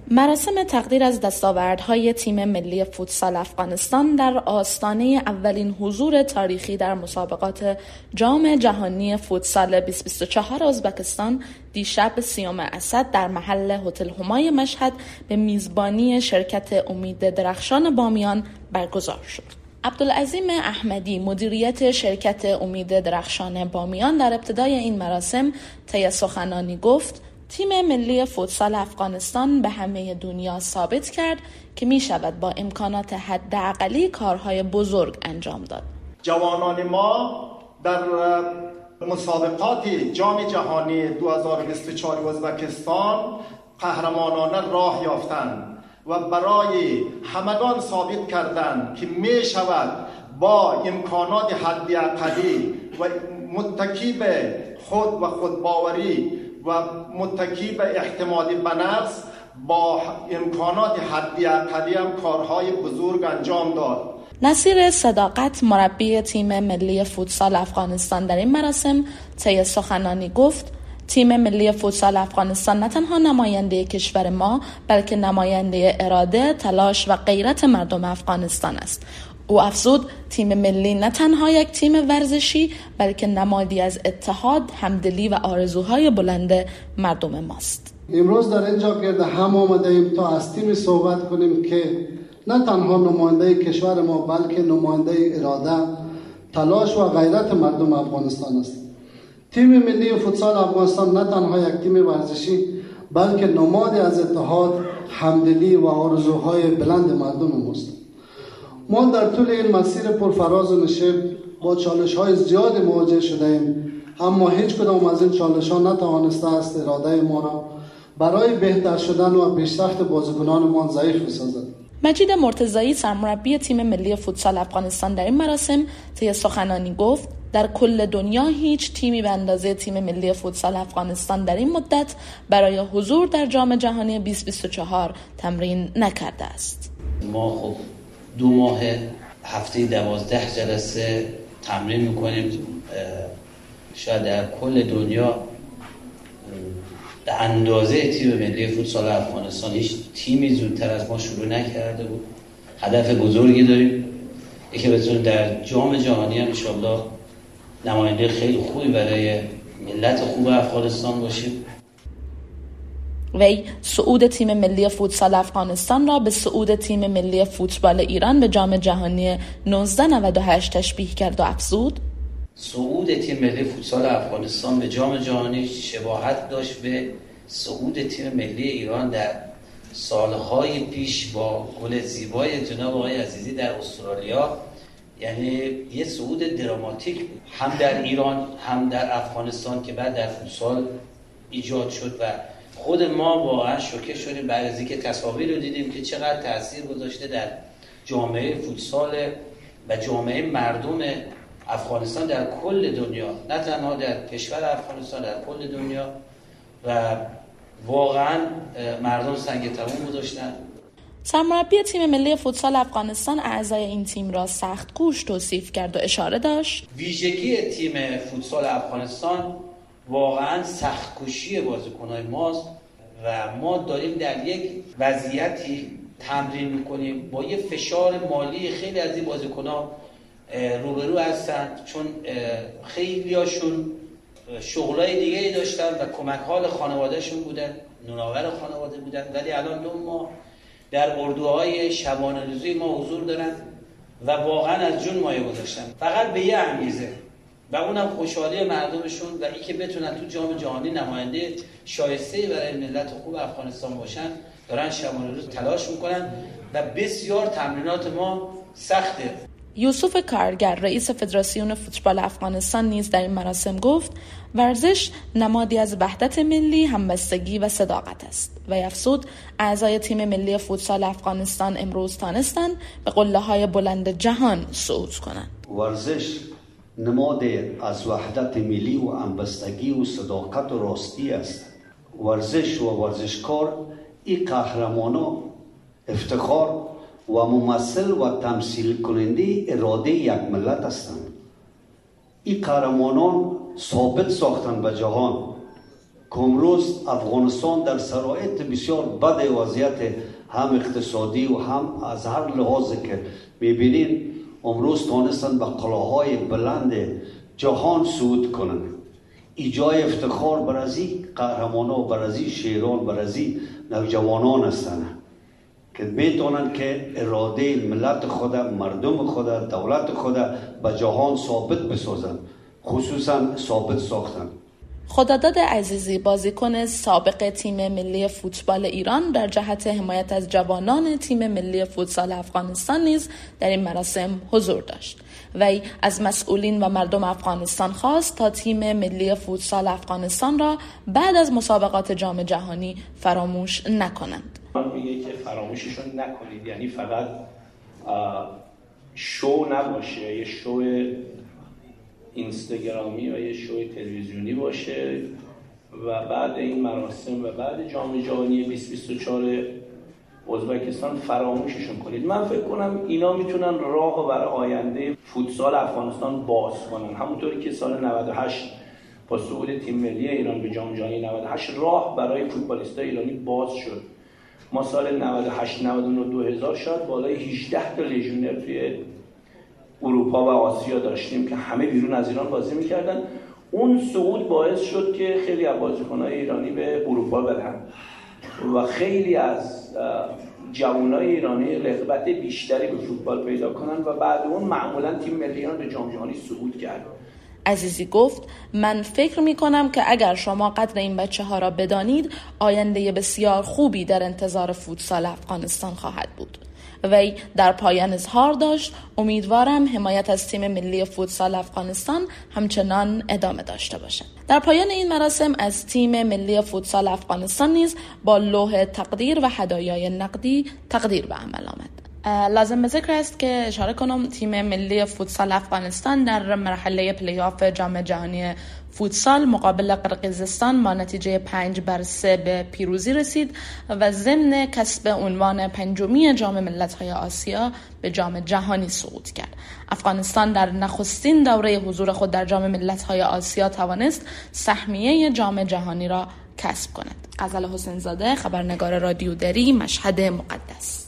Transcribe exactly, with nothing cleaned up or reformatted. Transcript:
مراسم تقدیر از دستاوردهای تیم ملی فوتسال افغانستان در آستانه اولین حضور تاریخی در مسابقات جام جهانی فوتسال بیست بیست و چهار ازبکستان دیشب سیوم اسد در محل هتل همای مشهد به میزبانی شرکت امید درخشان بامیان برگزار شد. عبدالعظیم احمدی مدیریت شرکت امید درخشان بامیان در ابتدای این مراسم طی سخنانی گفت تیم ملی فوتسال افغانستان به همه دنیا ثابت کرد که می شود با امکانات حداقلی کارهای بزرگ انجام داد. جوانان ما در مسابقات جام جهانی دو هزار و بیست و چهار ازبکستان قهرمانانه راه یافتند و برای همگان ثابت کردند که می شود با امکانات حداقلی و متکی به خود و خودباوری و متکی به اعتماد به نفس با امکانات حداقلی هم کارهای بزرگ انجام داد. نصیر صداقت مربی تیم ملی فوتسال افغانستان در این مراسم طی سخنانی گفت تیم ملی فوتسال افغانستان نه تنها نماینده کشور ما بلکه نماینده اراده، تلاش و غیرت مردم افغانستان است. او افزود تیم ملی نه تنها یک تیم ورزشی بلکه نمادی از اتحاد، همدلی و آرزوهای بلند مردم ماست. امروز در اینجا گرد هم آمده ایم تا از تیم صحبت کنیم که نه تنها نماینده کشور ما بلکه نماینده اراده، تلاش و غیرت مردم افغانستان است. تیم ملی فوتسال افغانستان نه تنها یک تیم ورزشی بلکه نمادی از اتحاد، همدلی و آرزوهای بلند مردم ماست. ما در طول این مسیر پرفراز و نشیب با چالش‌های زیاد مواجه شده ایم، اما هیچ کدام از این چالش‌ها نتوانسته است اراده ما را برای بهتر شدن و پیشرفت بازیکنانمان ضعیف بسازد. مجید مرتضایی سرمربی تیم ملی فوتسال افغانستان در این مراسم طی سخنانی گفت در کل دنیا هیچ تیمی به اندازه تیم ملی فوتسال افغانستان در این مدت برای حضور در جام جهانی بیست بیست و چهار تمرین نکرده است. ما خب دو ماه هفته دوازده جلسه تمرین میکنیم. شاید در کل دنیا در اندازه تیم ملی فوتسال افغانستان هیچ تیمی زودتر از ما شروع نکرده بود. هدف بزرگی داریم که بتونیم در جام جهانی هم انشالله نماینده خیلی خوبی برای ملت خوب افغانستان باشیم. وی صعود تیم ملی فوتسال افغانستان را به صعود تیم ملی فوتبال ایران به جام جهانی نوزده نود و هشت تشبیه کرد و افزود صعود تیم ملی فوتسال افغانستان به جام جهانی شباهت داشت به صعود تیم ملی ایران در سالهای پیش با گل زیبای جناب آقای عزیزی در استرالیا. یعنی یه صعود دراماتیک هم در ایران هم در افغانستان که بعد در فوتسال ایجاد شد و خود ما واقعا شوکه شدیم بعد از اینکه تصاویر رو دیدیم که چقدر تاثیر گذاشته در جامعه فوتسال و جامعه مردم افغانستان در کل دنیا، نه تنها در کشور افغانستان، در کل دنیا. و واقعا مردم سنگ تموم گذاشتن. سرمربی تیم ملی فوتسال افغانستان اعضای این تیم را سخت کوش توصیف کرد و اشاره داشت ویژگی تیم فوتسال افغانستان واقعا سخت کوشی بازیکن‌های ماست و ما داریم در یک وضعیتی تمرین میکنیم با یه فشار مالی خیلی از این بازیکن‌ها روبرو هستن، چون خیلی هاشون شغلای دیگه ای داشتن و کمک حال خانوادهشون بودن، نوناور خانواده بودن، ولی الان دو ماه در اردوهای شبانه روزی ما حضور دارن و واقعا از جون مایه گذاشتن فقط به یه انگیزه و اونم خوشحالی مردمشون و این که بتونن تو جام جهانی نماینده شایسته‌ای برای ملت خوب افغانستان باشن. دارن شبانه روز تلاش میکنن و بسیار تمرینات ما سخته. یوسف کارگر رئیس فدراسیون فوتبال افغانستان نیز در این مراسم گفت ورزش نمادی از وحدت ملی، همبستگی و صداقت است و افزود اعضای تیم ملی فوتسال افغانستان امروز تانستند به قله‌های بلند جهان صعود کنند. ورزش نماد از وحدت ملی و همبستگی و صداقت و راستی است. ورزش و ورزشکار این قهرمانا افتخار و ممثل و تمثیل کننده اراده یک ملت هستند. این قهرمانان ثابت ساختند به جهان که امروز افغانستان در شرایط بسیار بد وضعیت هم اقتصادی و هم از هر لحاظ که میبینین امروز تانستن به قلعه‌های بلند جهان صعود کنند. ایجای افتخار بر از این قهرمانان و بر از این شیران بر از این نوجوانان هستند که میتونن که اراده ملت خود، مردم خود، دولت خود به جهان ثابت بسازن، خصوصا ثابت ساختن. خداداد عزیزی، بازیکن سابق تیم ملی فوتبال ایران، در جهت حمایت از جوانان تیم ملی فوتسال افغانستان نیز در این مراسم حضور داشت. وی از مسئولین و مردم افغانستان خواست تا تیم ملی فوتسال افغانستان را بعد از مسابقات جام جهانی فراموش نکنند. من میگه که فراموششون نکنید، یعنی فقط شو نباشه، یه شو اینستاگرامی و یه شو تلویزیونی باشه و بعد این مراسم و بعد جام جهانی بیست بیست و چهار ازبکستان فراموششون کنید. من فکر کنم اینا میتونن راه برای آینده فوتسال افغانستان باز کنن، همونطوری که سال نود و هشت با صعود تیم ملی ایران به جام جهانی نود و هشت راه برای فوتبالیستای ایرانی باز شد. ما سال نود و هشت نود و نه دو هزار شاید بالای هجده تا لژیونر توی اروپا و آسیا داشتیم که همه بیرون از ایران بازی میکردن. اون صعود باعث شد که خیلی از بازیکن‌های ایرانی به اروپا برن و خیلی از جوانای ایرانی رغبت بیشتری به فوتبال پیدا کنن و بعد اون معمولا تیم ملی ایران به جام جهانی صعود کرد. عزیزی گفت: من فکر می کنم که اگر شما قدر این بچه ها را بدانید، آینده بسیار خوبی در انتظار فوتسال افغانستان خواهد بود. وی در پایان اظهار داشت: امیدوارم حمایت از تیم ملی فوتسال افغانستان همچنان ادامه داشته باشد. در پایان این مراسم از تیم ملی فوتسال افغانستان نیز با لوح تقدیر و هدایای نقدی تقدیر به عمل آمد. لازم به ذکر است که اشاره کنم تیم ملی فوتسال افغانستان در مرحله پلی آف جام جهانی فوتسال مقابل قرقیزستان با نتیجه پنج بر سه به پیروزی رسید و ضمن کسب عنوان پنجمی جام ملت‌های آسیا به جام جهانی صعود کرد. افغانستان در نخستین دوره حضور خود در جام ملت‌های آسیا توانست سهمیه جام جهانی را کسب کند. غزل حسین زاده، خبرنگار رادیو دری، مشهد مقدس.